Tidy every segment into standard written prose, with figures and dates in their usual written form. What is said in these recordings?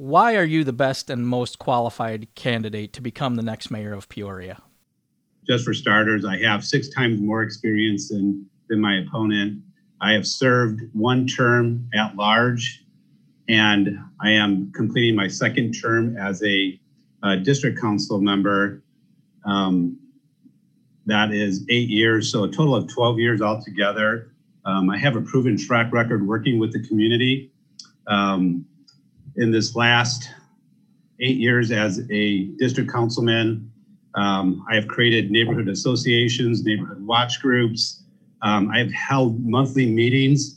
Why are you the best and most qualified candidate to become the next mayor of Peoria? Just for starters, I have 6 times more experience than my opponent. I have served 1 term at large, and I am completing my 2nd term as a district council member. That is 8 years, so a total of 12 years altogether. I have a proven track record working with the community. In this last 8 years as a district councilman, I have created neighborhood associations, neighborhood watch groups. I have held monthly meetings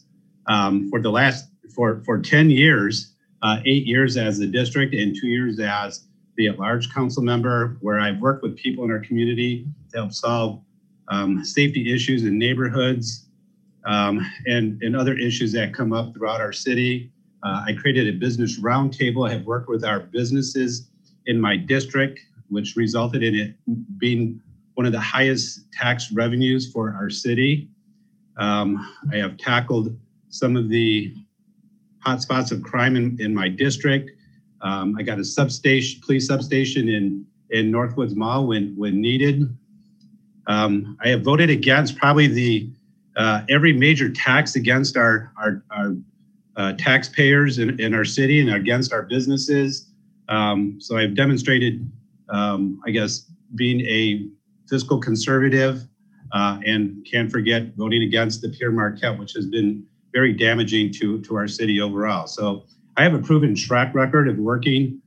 for 10 years, 8 years as a district and 2 years as the at-large council member, where I've worked with people in our community to help solve safety issues in neighborhoods and other issues that come up throughout our city. I created a business roundtable. I have worked with our businesses in my district, which resulted in it being one of the highest tax revenues for our city. I have tackled some of the hotspots of crime in my district. I got a police substation in Northwoods Mall when needed. I have voted against probably every major tax against our taxpayers in our city and against our businesses. So I've demonstrated, being a fiscal conservative, and can't forget voting against the Pierre Marquette, which has been very damaging to our city overall. So I have a proven track record of working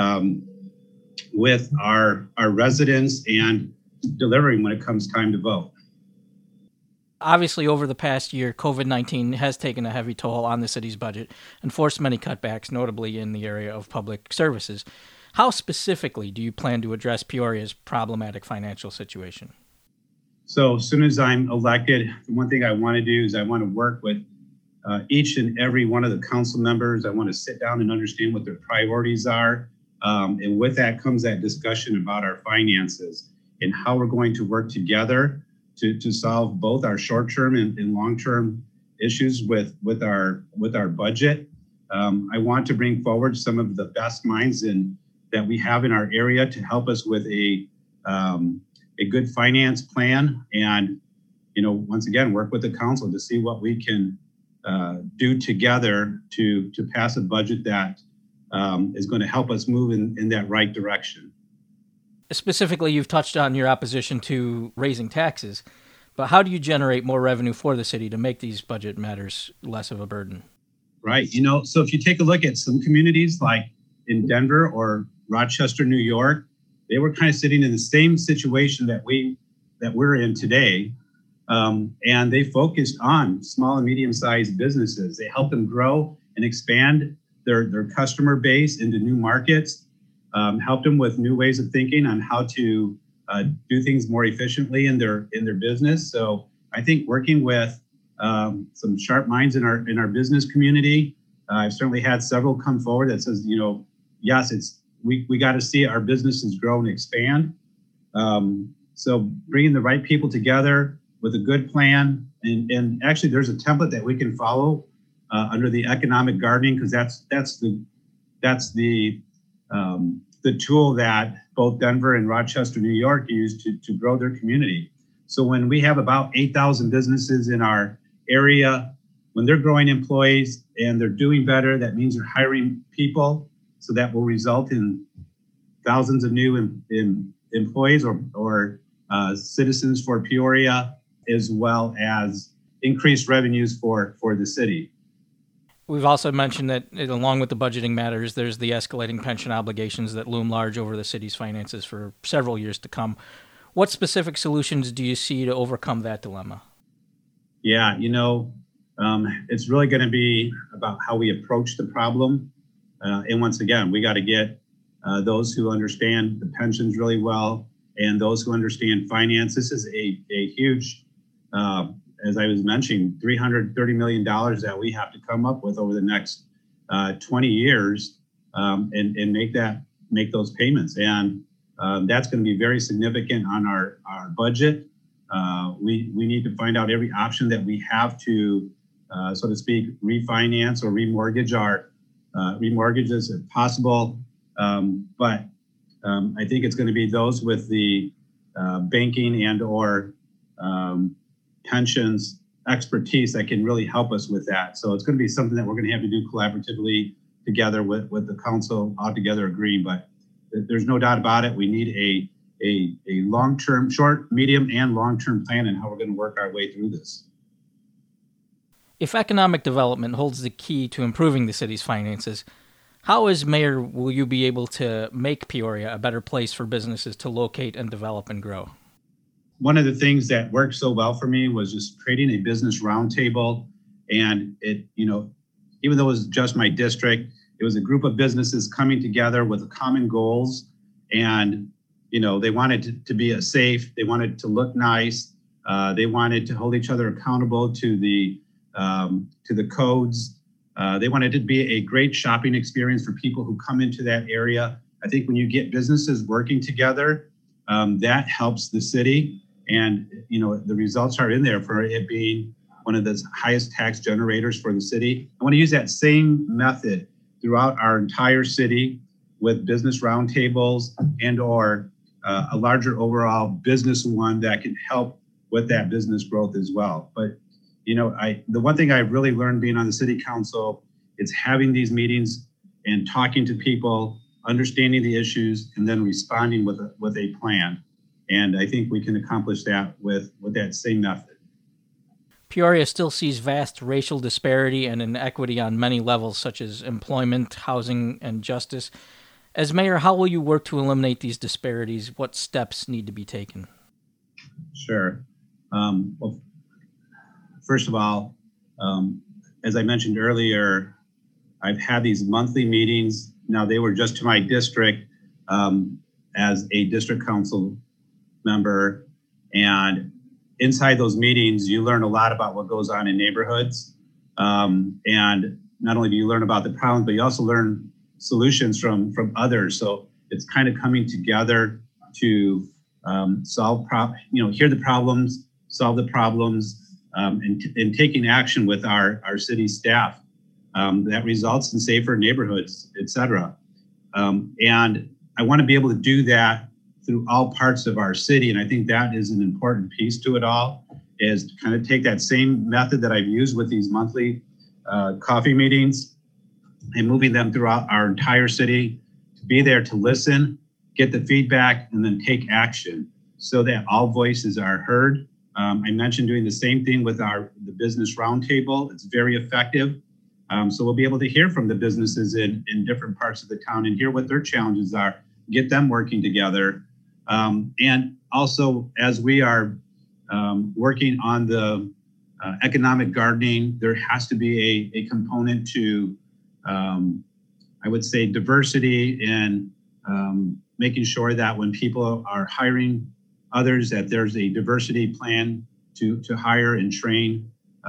with our residents and delivering when it comes time to vote. Obviously, over the past year, COVID-19 has taken a heavy toll on the city's budget and forced many cutbacks, notably in the area of public services. How specifically do you plan to address Peoria's problematic financial situation? So as soon as I'm elected, the one thing I want to do is I want to work with each and every one of the council members. I want to sit down and understand what their priorities are. And with that comes that discussion about our finances and how we're going to work together to solve both our short-term and long-term issues with our budget. I want to bring forward some of the best minds that we have in our area to help us with a good finance plan, and once again work with the council to see what we can do together to pass a budget that is going to help us move in that right direction. Specifically, you've touched on your opposition to raising taxes, but how do you generate more revenue for the city to make these budget matters less of a burden? Right. So if you take a look at some communities like in Denver or Rochester, New York, they were kind of sitting in the same situation that we're in today. And they focused on small and medium-sized businesses. They helped them grow and expand their customer base into new markets. Helped them with new ways of thinking on how to do things more efficiently in their business. So I think working with some sharp minds in our business community, I've certainly had several come forward that says, yes, we got to see our businesses grow and expand. So bringing the right people together with a good plan, and actually there's a template that we can follow under the economic gardening, because that's the tool that both Denver and Rochester, New York use to grow their community. So when we have about 8,000 businesses in our area, when they're growing employees and they're doing better, that means they're hiring people. So that will result in thousands of new employees or citizens for Peoria, as well as increased revenues for the city. We've also mentioned that along with the budgeting matters, there's the escalating pension obligations that loom large over the city's finances for several years to come. What specific solutions do you see to overcome that dilemma? Yeah, it's really going to be about how we approach the problem. And once again, we got to get those who understand the pensions really well and those who understand finance. This is a huge, as I was mentioning, $330 million that we have to come up with over the next 20 years and make those payments. And that's going to be very significant on our budget. We need to find out every option that we have to, so to speak, refinance or remortgage remortgages if possible. But I think it's going to be those with the banking and or pensions expertise that can really help us with that. So it's going to be something that we're going to have to do collaboratively together with the council all together agreeing. But there's no doubt about it. We need a long-term, short, medium, and long-term plan on how we're going to work our way through this. If economic development holds the key to improving the city's finances, how, as mayor, will you be able to make Peoria a better place for businesses to locate and develop and grow? One of the things that worked so well for me was just creating a business roundtable. And it, even though it was just my district, it was a group of businesses coming together with common goals. And, they wanted to be safe. They wanted to look nice. They wanted to hold each other accountable to the codes. They wanted it to be a great shopping experience for people who come into that area. I think when you get businesses working together, that helps the city. And, the results are in there for it being one of the highest tax generators for the city. I want to use that same method throughout our entire city with business roundtables and or a larger overall business one that can help with that business growth as well. But the one thing I've really learned being on the city council is having these meetings and talking to people, understanding the issues, and then responding with a plan. And I think we can accomplish that with that same method. Peoria still sees vast racial disparity and inequity on many levels, such as employment, housing, and justice. As mayor, how will you work to eliminate these disparities? What steps need to be taken? Sure. Well, first of all, as I mentioned earlier, I've had these monthly meetings. Now, they were just to my district as a district council member. And inside those meetings, you learn a lot about what goes on in neighborhoods. And not only do you learn about the problems, but you also learn solutions from others. So it's kind of coming together to hear the problems, solve the problems, and taking action with our city staff that results in safer neighborhoods, et cetera. And I want to be able to do that through all parts of our city. And I think that is an important piece to it all, is to kind of take that same method that I've used with these monthly coffee meetings and moving them throughout our entire city, to be there to listen, get the feedback, and then take action so that all voices are heard. I mentioned doing the same thing with the business roundtable. It's very effective. So we'll be able to hear from the businesses in different parts of the town and hear what their challenges are, get them working together. And also, as we are working on the economic gardening, there has to be a component to, I would say, diversity and making sure that when people are hiring others, that there's a diversity plan to hire and train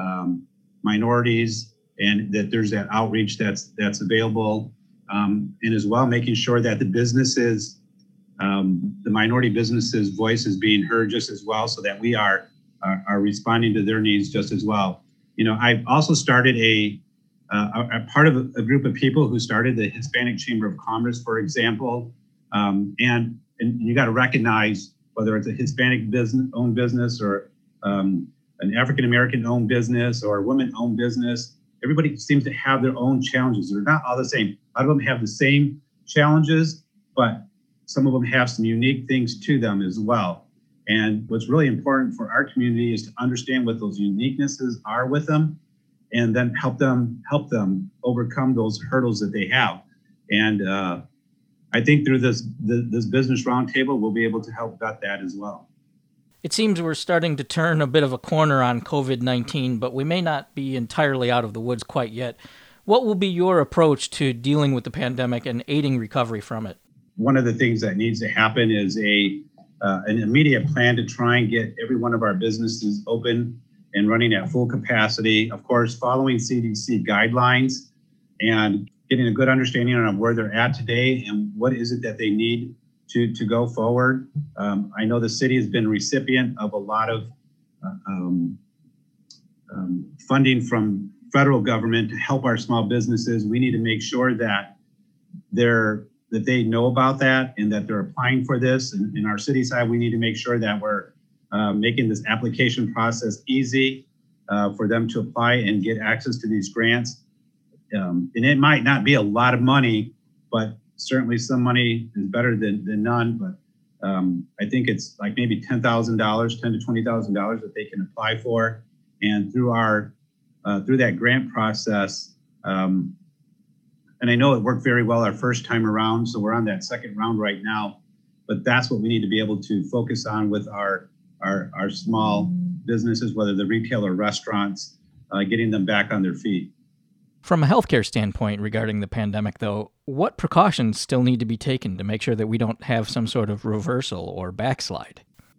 minorities, and that there's that outreach that's available, and as well making sure that the businesses, the minority businesses' voice is being heard just as well, so that we are responding to their needs just as well. I've also started a part of a group of people who started the Hispanic Chamber of Commerce, for example, and you got to recognize whether it's a Hispanic owned business or an African American owned business or a women owned business. Everybody seems to have their own challenges. They're not all the same. A lot of them have the same challenges, but some of them have some unique things to them as well. And what's really important for our community is to understand what those uniquenesses are with them, and then help them overcome those hurdles that they have. And I think through this business roundtable, we'll be able to help vet that as well. It seems we're starting to turn a bit of a corner on COVID-19, but we may not be entirely out of the woods quite yet. What will be your approach to dealing with the pandemic and aiding recovery from it? One of the things that needs to happen is an immediate plan to try and get every one of our businesses open and running at full capacity. Of course, following CDC guidelines and getting a good understanding of where they're at today and what is it that they need to go forward. I know the city has been recipient of a lot of funding from federal government to help our small businesses. We need to make sure that they know about that and that they're applying for this. And in our city side, we need to make sure that we're making this application process easy for them to apply and get access to these grants. And it might not be a lot of money, but certainly some money is better than none. But I think it's like maybe $10,000, $10,000 to $20,000 that they can apply for. And through that grant process, and I know it worked very well our first time around, so we're on that second round right now. But that's what we need to be able to focus on with our small businesses, whether they're retail or restaurants, getting them back on their feet. From a healthcare standpoint regarding the pandemic, though, what precautions still need to be taken to make sure that we don't have some sort of reversal or backslide?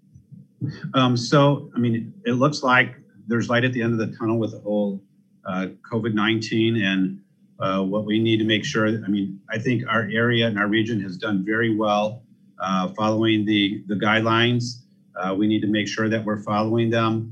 It looks like there's light at the end of the tunnel with the whole COVID-19 and what we need to make sure. I think our area and our region has done very well following the guidelines. We need to make sure that we're following them.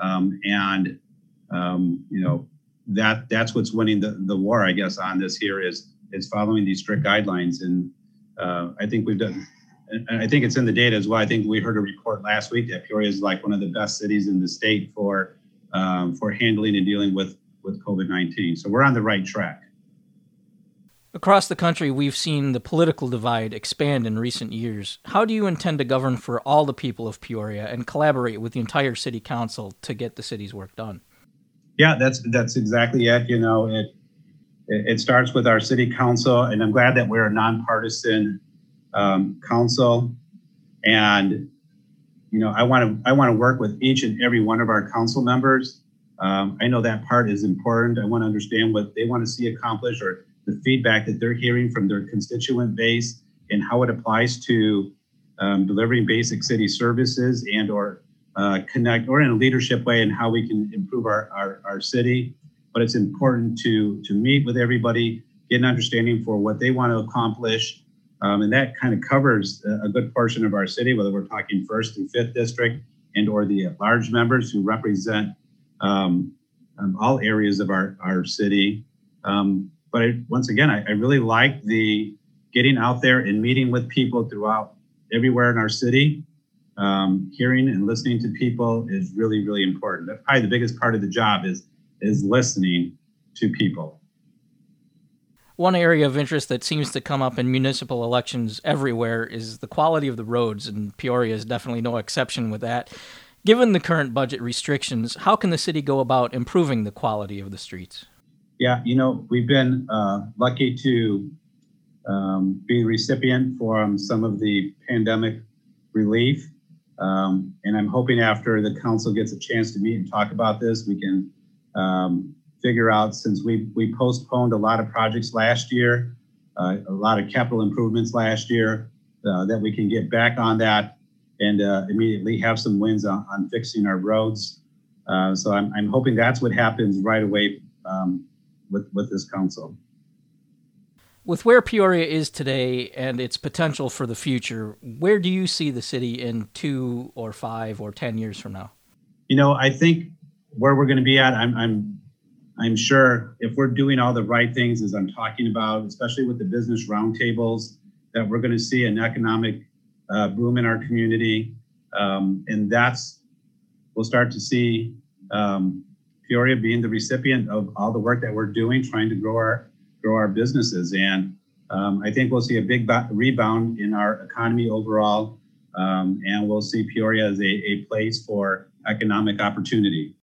That's what's winning the war, I guess, on this here is following these strict guidelines. And I think we've done, and I think it's in the data as well. I think we heard a report last week that Peoria is like one of the best cities in the state for handling and dealing with COVID-19. So we're on the right track. Across the country, we've seen the political divide expand in recent years. How do you intend to govern for all the people of Peoria and collaborate with the entire city council to get the city's work done? Yeah, that's exactly it. It starts with our city council, and I'm glad that we're a nonpartisan council. And I want to work with each and every one of our council members. I know that part is important. I want to understand what they want to see accomplished or the feedback that they're hearing from their constituent base and how it applies to delivering basic city services and or connect or in a leadership way and how we can improve our city. But it's important to meet with everybody, get an understanding for what they want to accomplish. And that kind of covers a good portion of our city, whether we're talking 1st and 5th district and or the at-large members who represent all areas of our city. But once again, I really like the getting out there and meeting with people throughout everywhere in our city. Hearing and listening to people is really, really important. That's probably the biggest part of the job is listening to people. One area of interest that seems to come up in municipal elections everywhere is the quality of the roads, and Peoria is definitely no exception with that. Given the current budget restrictions, how can the city go about improving the quality of the streets? Yeah, we've been lucky to be a recipient for some of the pandemic relief. And I'm hoping after the council gets a chance to meet and talk about this, we can figure out, since we postponed a lot of projects last year, a lot of capital improvements last year, that we can get back on that and immediately have some wins on fixing our roads. So I'm hoping that's what happens right away with this council. With where Peoria is today and its potential for the future, where do you see the city in 2 or 5 or 10 years from now? I think where we're going to be at, I'm sure if we're doing all the right things as I'm talking about, especially with the business roundtables, that we're going to see an economic boom in our community. And we'll start to see Peoria being the recipient of all the work that we're doing, trying to grow our businesses. And I think we'll see a big rebound in our economy overall. And we'll see Peoria as a place for economic opportunity.